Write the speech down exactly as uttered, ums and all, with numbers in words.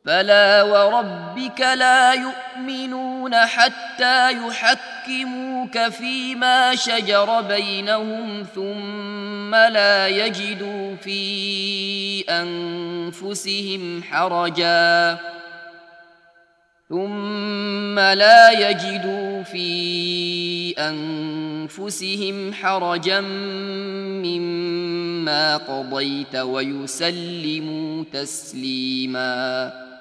فلا وربك لا يؤمنون حتى يحكموك فيما شجر بينهم ثم لا يجدوا في أنفسهم حرجا ثم لا يجدوا في أنفسهم حرجا مما قضيت ويسلموا تسليما.